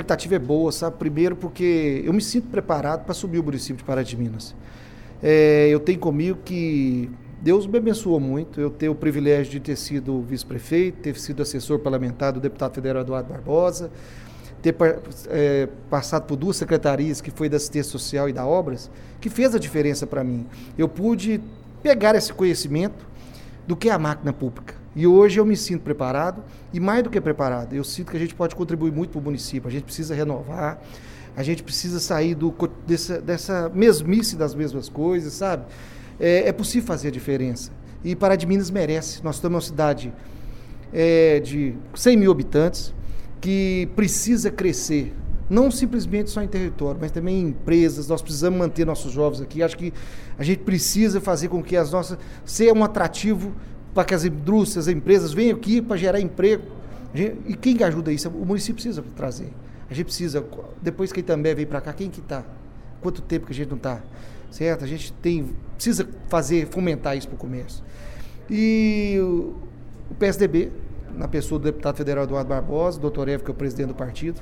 expectativa é boa, sabe? Primeiro porque eu me sinto preparado para assumir o município de Pará de Minas. Eu tenho comigo que Deus me abençoou muito, eu tenho o privilégio de ter sido vice-prefeito, ter sido assessor parlamentar do deputado federal Eduardo Barbosa, ter passado por 2 secretarias, que foi da assistência social e da obras, que fez a diferença para mim. Eu pude pegar esse conhecimento do que é a máquina pública. E hoje eu me sinto preparado, e mais do que preparado, eu sinto que a gente pode contribuir muito para o município, a gente precisa renovar, a gente precisa sair dessa mesmice das mesmas coisas, sabe? É possível fazer a diferença. E Pará de Minas merece. Nós estamos numa cidade de 100 mil habitantes, que precisa crescer, não simplesmente só em território, mas também em empresas. Nós precisamos manter nossos jovens aqui. Acho que a gente precisa fazer com que seja um atrativo para que as indústrias, as empresas venham aqui para gerar emprego. E quem ajuda isso? O município precisa trazer. A gente precisa, depois que a Itambé veio para cá, quem que está? Quanto tempo que a gente não está? Certo? A gente precisa fomentar isso para o comércio. E o PSDB, na pessoa do deputado federal Eduardo Barbosa, doutor Evo, que é o presidente do partido,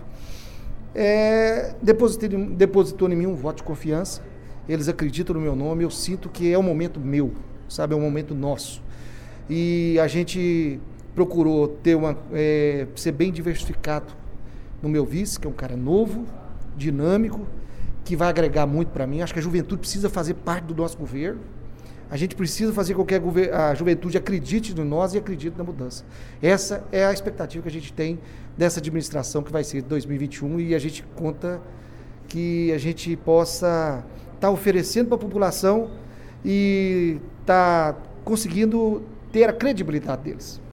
depositou em mim um voto de confiança. Eles acreditam no meu nome, eu sinto que é um momento meu, sabe? É um momento nosso. E a gente procurou ser bem diversificado no meu vice, que é um cara novo, dinâmico, que vai agregar muito para mim. Acho que a juventude precisa fazer parte do nosso governo. A gente precisa fazer com que a juventude acredite em nós e acredite na mudança. Essa é a expectativa que a gente tem dessa administração que vai ser de 2021, e a gente conta que a gente possa estar oferecendo para a população e estar conseguindo ter a credibilidade deles.